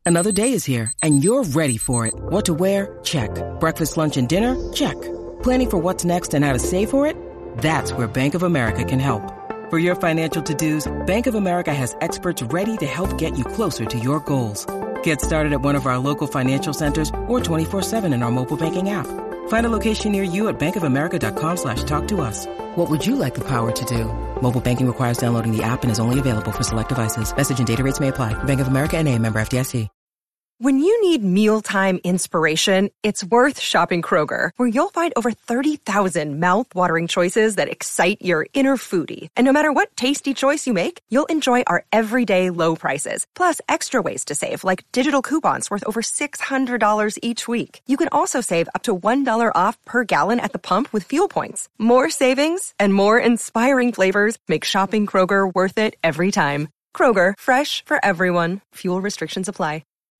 Another day is here, and you're ready for it. What to wear? Check. Breakfast, lunch, and dinner? Check. Planning for what's next and how to save for it? That's where Bank of America can help. For your financial to-dos, Bank of America has experts ready to help get you closer to your goals. Get started at one of our local financial centers or 24/7 in our mobile banking app. Find a location near you at bankofamerica.com/talktous. What would you like the power to do? Mobile banking requires downloading the app and is only available for select devices. Message and data rates may apply. Bank of America N.A., member FDIC. When you need mealtime inspiration, it's worth shopping Kroger, where you'll find over 30,000 mouth-watering choices that excite your inner foodie. And no matter what tasty choice you make, you'll enjoy our everyday low prices, plus extra ways to save, like digital coupons worth over $600 each week. You can also save up to $1 off per gallon at the pump with fuel points. More savings and more inspiring flavors make shopping Kroger worth it every time. Kroger, fresh for everyone. Fuel restrictions apply.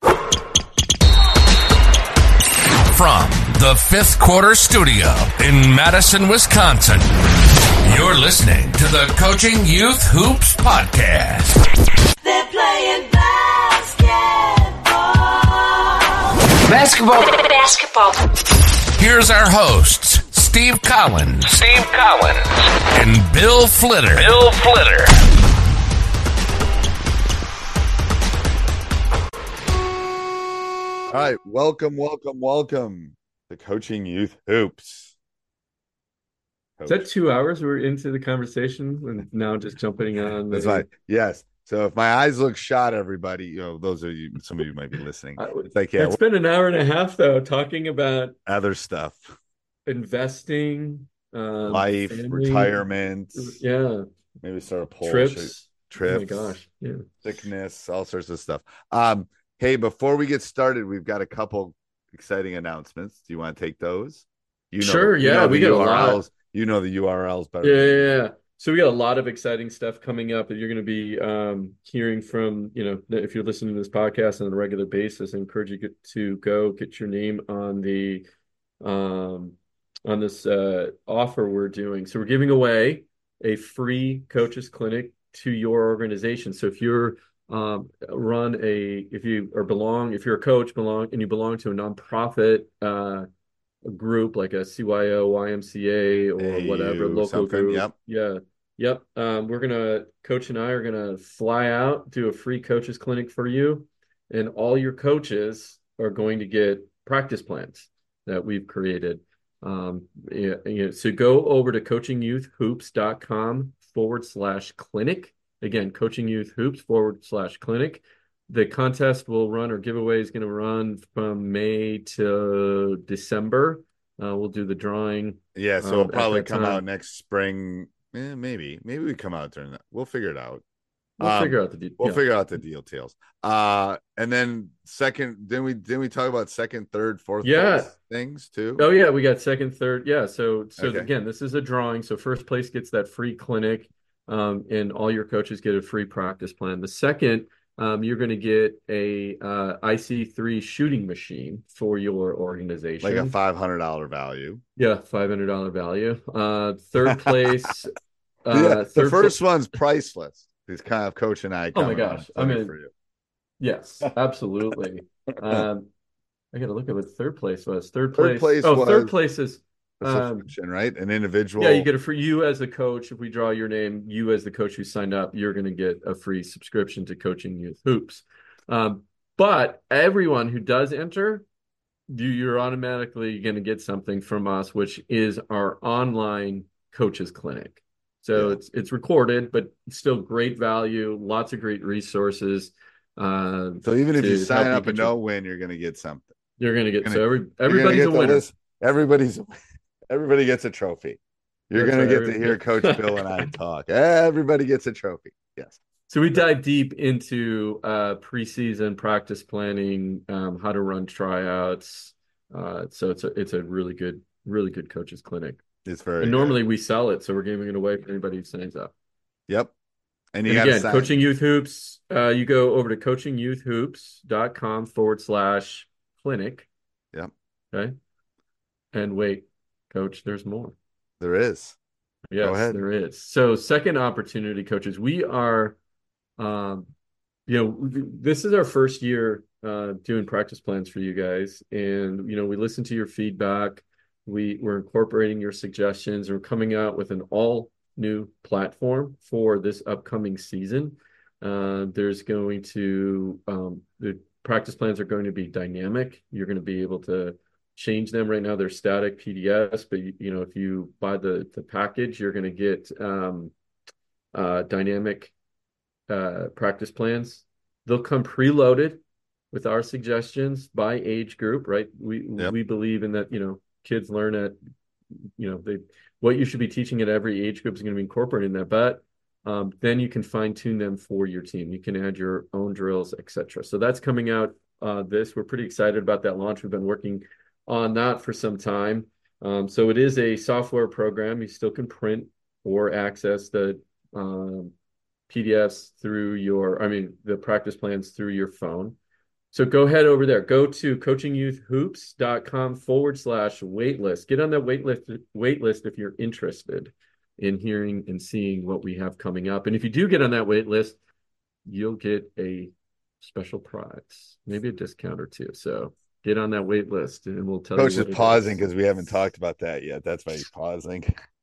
From the Fifth Quarter Studio in Madison, Wisconsin, you're listening to the Coaching Youth Hoops Podcast. They're playing basketball. Here's our hosts, Steve Collins, and Bill Flitter. All right, welcome to Coaching Youth Hoops. Is that 2 hours we're into the conversation and now just jumping on? That's right. Yes. So if my eyes look shot, everybody, those of you, some of you might be listening. It's like, yeah, it's been an hour and a half though, talking about other stuff, investing, life, family, retirement. Yeah. Maybe start a poll. Trips. Oh my Trips. gosh. Yeah. Sickness, all sorts of stuff. Hey, before we get started, we've got a couple exciting announcements. Do you want to take those? Sure. Yeah. We got a lot. You know the URLs better. Yeah. So we got a lot of exciting stuff coming up that you're going to be hearing from, if you're listening to this podcast on a regular basis. I encourage you to go get your name on the on this offer we're doing. So we're giving away a free coaches clinic to your organization. So if you're if you're a coach and you belong to a nonprofit group like a CYO, YMCA, or AU, whatever local group. Yep. Coach and I are gonna fly out, do a free coaches clinic for you, and all your coaches are going to get practice plans that we've created. So go over to coachingyouthhoops.com/clinic. Again, Coaching Youth Hoops /clinic. The contest will run, or giveaway is going to run from May to December. We'll do the drawing. Yeah, so it'll probably come out next spring. Maybe we come out during that. We'll figure it out. We'll figure out the details. We'll figure out the details. And then second, didn't we talk about second, third, fourth place things too? Oh yeah, we got second, third. Yeah. So Okay. Again, this is a drawing. So first place gets that free clinic. And all your coaches get a free practice plan. The second, you're going to get a IC3 shooting machine for your organization, like a $500 value. Yeah, $500 value. Third place. The first one's priceless. These kind of Coach and I. Oh my gosh! For you. Yes, absolutely. I got to look at what third place was. Third place is. Subscription, right? An individual. Yeah, you get you as a coach. If we draw your name, you as the coach who signed up, you're going to get a free subscription to Coaching Youth Hoops. But everyone who does enter, you're automatically going to get something from us, which is our online coaches clinic. So it's recorded, but still great value, lots of great resources. So even if you sign up and don't win, you're going to get something. You're going to get everybody's a winner. Everybody gets a trophy. You're going to get to hear Coach Bill and I talk. Everybody gets a trophy. Yes. So we dive deep into preseason practice planning, how to run tryouts. So it's a really good coaches clinic. It's very normally we sell it, so we're giving it away for anybody who signs up. Yep. And again, Coaching Youth Hoops. You go over to coachingyouthhoops.com/clinic. Yep. Okay. And wait, Coach, there's more. There is. Yes, there is. So second opportunity, coaches, we are This is our first year doing practice plans for you guys, and we listen to your feedback. We're incorporating your suggestions. We're coming out with an all new platform for this upcoming season. There's going to the practice plans are going to be dynamic. You're going to be able to change them. Right now they're static PDFs, but if you buy the package, you're going to get dynamic practice plans. They'll come preloaded with our suggestions by age group, right? We believe in that, kids learn at, what you should be teaching at every age group is going to be incorporated in that. But then you can fine tune them for your team. You can add your own drills, etc. So that's coming out. We're pretty excited about that launch. We've been working on that for some time. So it is a software program. You still can print or access the PDFs through the practice plans through your phone. So go ahead over there. Go to coachingyouthhoops.com/waitlist. Get on that waitlist if you're interested in hearing and seeing what we have coming up. And if you do get on that waitlist, you'll get a special prize, maybe a discount or two. So get on that waitlist and we'll tell you. Coach is pausing because we haven't talked about that yet. That's why he's pausing.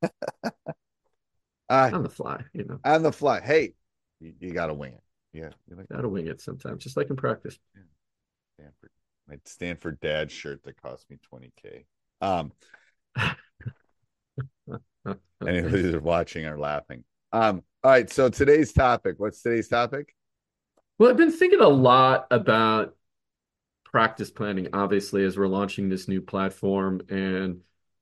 On the fly, On the fly. Hey, you got to wing it. Yeah. Got to wing it sometimes, just like in practice. Yeah. My Stanford dad shirt that cost me $20K. Anybody who's watching are laughing. All right. So today's topic. What's today's topic? Well, I've been thinking a lot about practice planning, obviously, as we're launching this new platform. And,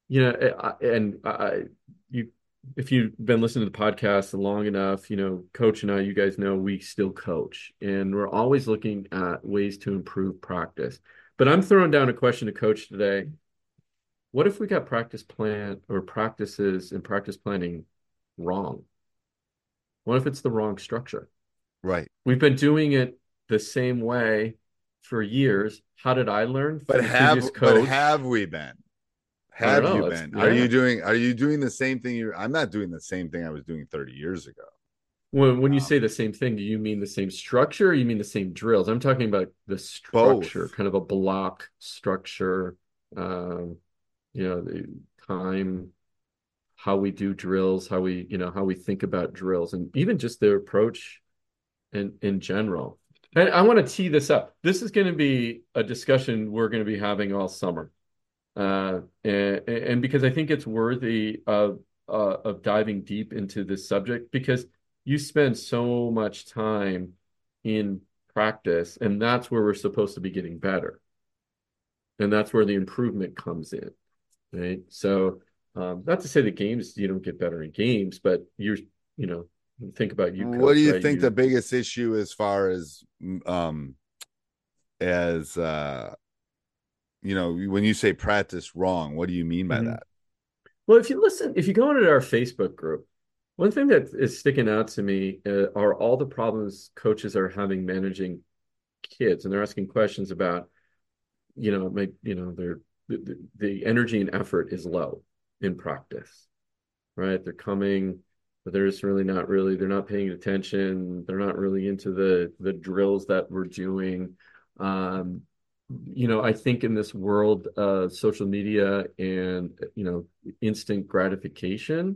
if you've been listening to the podcast long enough, Coach and I, you guys know we still coach, and we're always looking at ways to improve practice. But I'm throwing down a question to Coach today. What if we got practice plan or practices and practice planning wrong? What if it's the wrong structure? Right. We've been doing it the same way for years. How did I learn? But have we been? Have you been? Yeah. Are you doing the same thing? I'm not doing the same thing I was doing 30 years ago. When you say the same thing, do you mean the same structure or you mean the same drills? I'm talking about the structure, kind of a block structure, the time, how we do drills, how we think about drills, and even just their approach in general. And I want to tee this up. This is going to be a discussion we're going to be having all summer. And because I think it's worthy of diving deep into this subject, because you spend so much time in practice, and that's where we're supposed to be getting better. And that's where the improvement comes in, right? So not to say the games, you don't get better in games, but think about you, Coach, what do you think the biggest issue as far as when you say practice wrong, what do you mean by that? Well, if you go into our Facebook group, one thing that is sticking out to me are all the problems coaches are having managing kids, and they're asking questions about, the energy and effort is low in practice, right? They're coming, but they're not paying attention. They're not really into the drills that we're doing. I think in this world of social media and, instant gratification,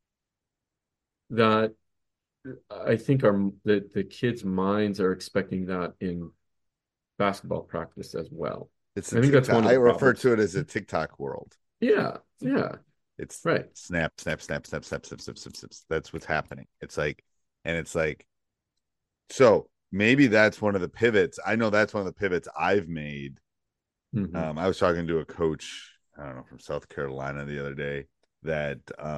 that I think the kids' minds are expecting that in basketball practice as well. I think that's one of the refer to it as a TikTok world. Yeah. Yeah. It's right. Snap. That's what's happening. So maybe that's one of the pivots. I know that's one of the pivots I've made. Mm-hmm. I was talking to a coach, I don't know, from South Carolina the other day that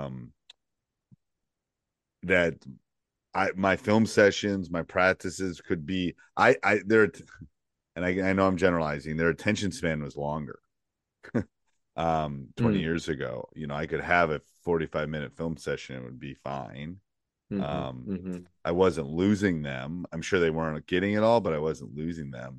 my film sessions, my practices could be I know I'm generalizing. Their attention span was longer. 20 years ago, I could have a 45-minute film session. It would be fine. I wasn't losing them. I'm sure they weren't getting it all, but I wasn't losing them.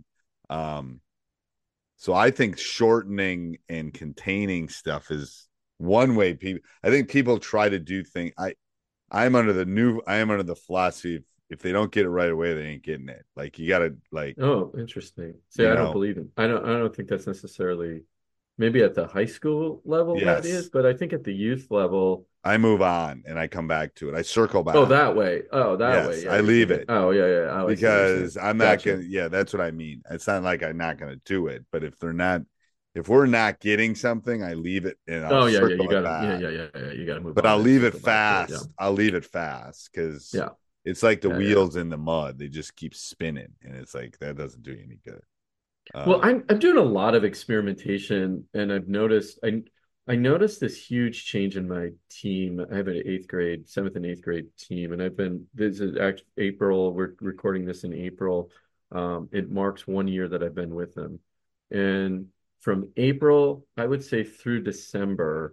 So I think shortening and containing stuff is one way I think people try to do things. I am under the philosophy if they don't get it right away, they ain't getting it. Like you gotta like, Oh, interesting. See, I don't know, believe him. I don't think that's necessarily maybe at the high school level that is, yes, but I think at the youth level, I move on and I come back to it. I circle oh, back. that way. Oh, that way. Yes, Yeah, I you're leave thinking, it oh, yeah, yeah. Oh, I see what you're saying. because I'm not Gotcha. gonna. Yeah, that's what I mean. It's not like I'm not gonna do it, but if we're not getting something, I leave it and I'll Oh, yeah, yeah. circle You it gotta, yeah, back. yeah, yeah, yeah. You gotta move But on I'll and leave it circle back to it. Yeah. fast. I'll leave it fast because Yeah. it's like the Yeah, yeah. wheels in the mud. They just keep spinning, and it's like that doesn't do you any good. Well, Uh, I'm doing a lot of experimentation, and I noticed this huge change in my team. I have an seventh and eighth grade team, and this is actually April. We're recording this in April. It marks 1 year that I've been with them, and from April, I would say through December,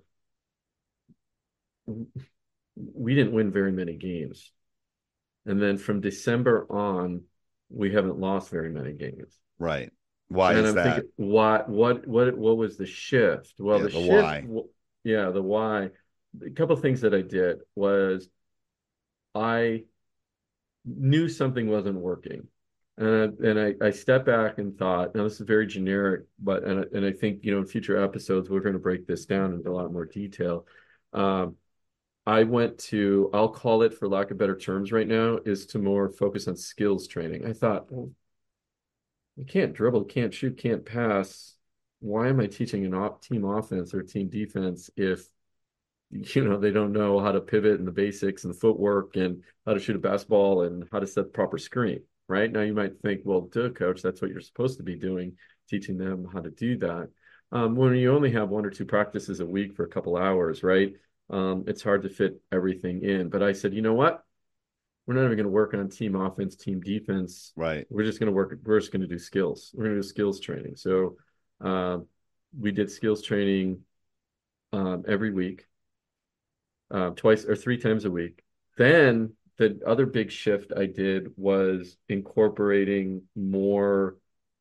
we didn't win very many games, and then from December on, we haven't lost very many games. right. Why And is I'm that? thinking, what was the shift? Well, Yeah, the the shift, why. yeah, the why. A couple of things that I did was I knew something wasn't working, and I stepped back and thought, now this is very generic, but and I think in future episodes we're going to break this down into a lot more detail. Um, I'll call it, for lack of better terms right now, is to more focus on skills training. I thought, well, you can't dribble, can't shoot, can't pass. Why am I teaching team offense or team defense if they don't know how to pivot and the basics and the footwork and how to shoot a basketball and how to set the proper screen, right? Now you might think, well, duh, coach, that's what you're supposed to be doing, teaching them how to do that. When you only have 1 or 2 practices a week for a couple hours, right? It's hard to fit everything in. But I said, you know what? We're not even going to work on team offense, team defense. Right. We're just going to do skills. We're going to do skills training. So we did skills training every week, twice or 3 times a week. Then the other big shift I did was incorporating more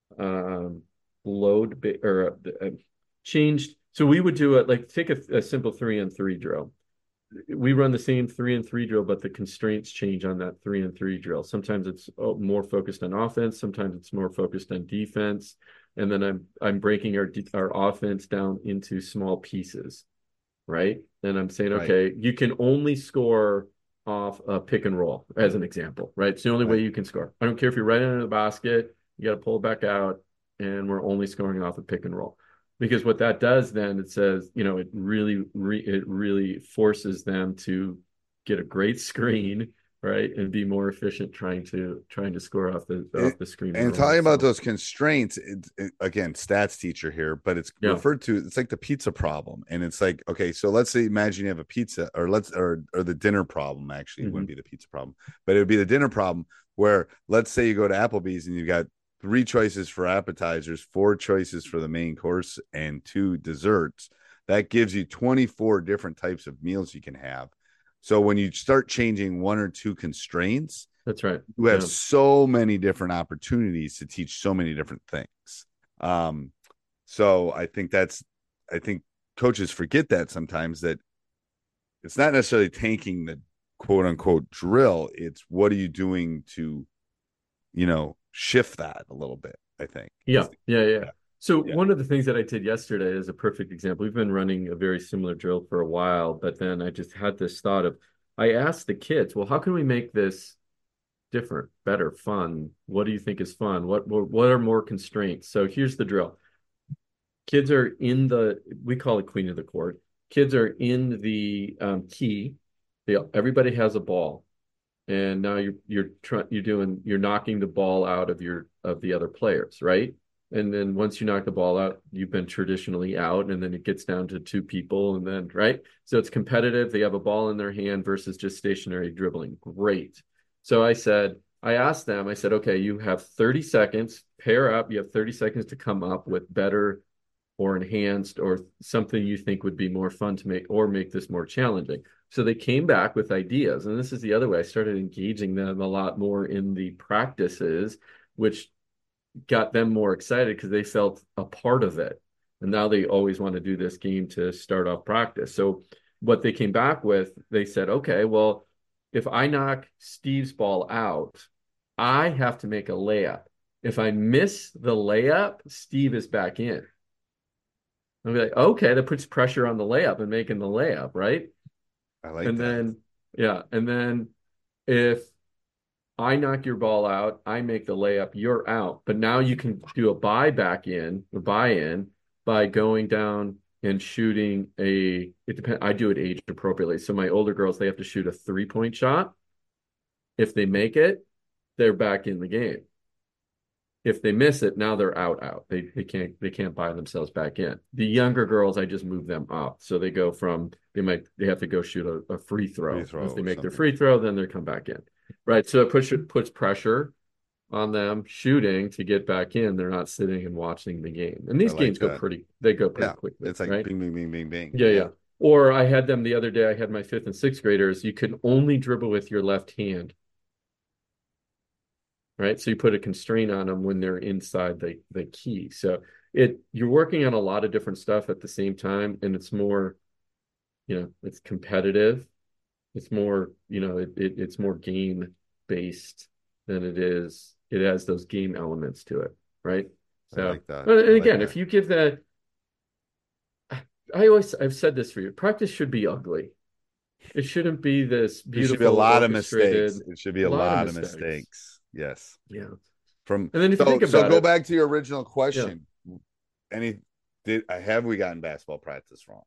changed. So we would do it like take a simple 3-on-3 drill. We run the same 3-on-3 drill, but the constraints change on that 3-on-3 drill. Sometimes it's more focused on offense, sometimes it's more focused on defense, and then I'm breaking our offense down into small pieces, right? And I'm saying, Right. okay, you can only score off a pick and roll, as an example, right? It's the only way Right. you can score. I don't care if you're right under the basket, you got to pull it back out, and we're only scoring off a pick and roll. Because what that does then, it says, it really forces them to get a great screen, right, and be more efficient trying to score off the screen. And talking about those constraints, again, stats teacher here, but it's referred to. It's like the pizza problem, and it's like, okay, so let's say, imagine you have a pizza, or the dinner problem. Actually, it wouldn't be the pizza problem, but it would be the dinner problem. Where let's say you go to Applebee's and you've got 3 choices for appetizers, 4 choices for the main course, and 2 desserts. That gives you 24 different types of meals you can have. So when you start changing 1 or 2 constraints, that's right, you have so many different opportunities to teach so many different things. So I think coaches forget that sometimes, that it's not necessarily tanking the quote unquote drill. It's what are you doing to, shift that a little bit, I think. Yeah. So one of the things that I did yesterday is a perfect example. We've been running a very similar drill for a while, but then I just had this thought of, I asked the kids, well, how can we make this different, better, fun? What do you think is fun? What are more constraints? So here's the drill. Kids are we call it queen of the court. Kids are in the key. Everybody has a ball. And now you're knocking the ball out of the other players, right? And then once you knock the ball out, you've been traditionally out, and then it gets down to 2 people, and then right. So it's competitive. They have a ball in their hand versus just stationary dribbling. Great. So I asked them, I said, okay, you have 30 seconds, pair up. You have 30 seconds to come up with better or enhanced or something you think would be more fun to make this more challenging. So they came back with ideas. And this is the other way. I started engaging them a lot more in the practices, which got them more excited because they felt a part of it. And now they always want to do this game to start off practice. So what they came back with, they said, okay, well, if I knock Steve's ball out, I have to make a layup. If I miss the layup, Steve is back in. I'll be like, okay, that puts pressure on the layup and making the layup, right? I like and that. then, yeah. And then if I knock your ball out, I make the layup, you're out. But now you can do a buy-in by going down and shooting it depends. I do it age appropriately. So my older girls, they have to shoot a 3-point shot. If they make it, they're back in the game. If they miss it, now they're out. They can't buy themselves back in. The younger girls, I just move them up. So they go from they have to go shoot a free throw. If they make their free throw, then they come back in. Right. So it puts pressure on them shooting to get back in. They're not sitting and watching the game. And these games go pretty quickly. It's like right? bing, bing, bing, bing, bing. Yeah. Or I had them the other day, I had my 5th and 6th graders. You can only dribble with your left hand. Right. So you put a constraint on them when they're inside the key. So you're working on a lot of different stuff at the same time. And it's more, it's competitive. It's more, it's more game based than it has those game elements to it. Right. So, I like that. And again, if you give that, I've said this for you, practice should be ugly. It shouldn't be this beautiful. There should be a lot of mistakes. It should be a lot of mistakes. Yes. Yeah. And then if you think about go back to your original question. Yeah. Have we gotten basketball practice wrong?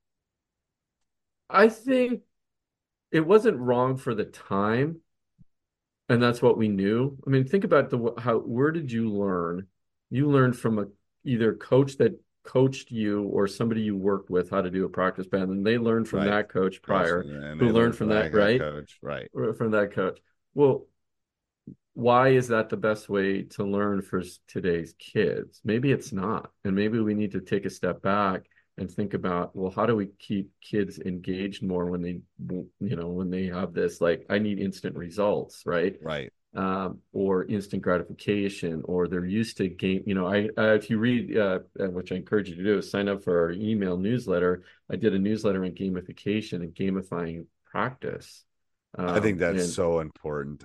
I think it wasn't wrong for the time, and that's what we knew. I mean, think about where did you learn? You learned from either coach that coached you or somebody you worked with how to do a practice plan, and they learned from that coach prior, who learned from that coach, right? From that coach. Well, why is that the best way to learn for today's kids? Maybe it's not. And maybe we need to take a step back and think about, well, how do we keep kids engaged more when they have this, like, I need instant results, right? Right. Or instant gratification, or they're used to game. If you read, which I encourage you to do, is sign up for our email newsletter. I did a newsletter on gamification and gamifying practice. I think that's so important.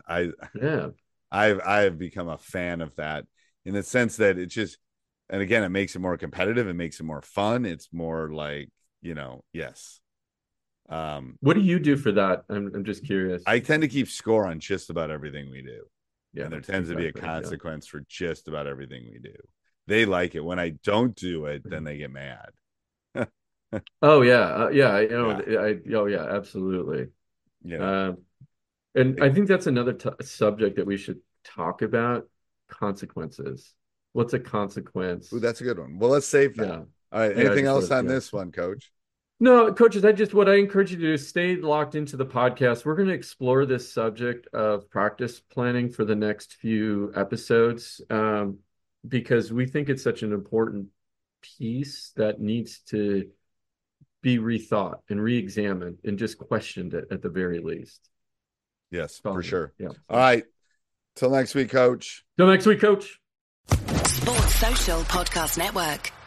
I've become a fan of that in the sense that it just, and again, it makes it more competitive. It makes it more fun. It's more like, yes. What do you do for that? I'm just curious. I tend to keep score on just about everything we do. Yeah, and there tends to be a consequence for just about everything we do. They like it. When I don't do it, then they get mad. Oh yeah. Absolutely. Yeah. And I think that's another subject that we should talk about: consequences. What's a consequence? Ooh, that's a good one. Well, let's save that. Yeah. All right. Anything else on this one, Coach? No, coaches, what I encourage you to do is stay locked into the podcast. We're going to explore this subject of practice planning for the next few episodes, because we think it's such an important piece that needs to be rethought and re-examined and just questioned at the very least. Yes, for sure. Yeah. All right. Till next week, Coach. Till next week, Coach. Sports Social Podcast Network.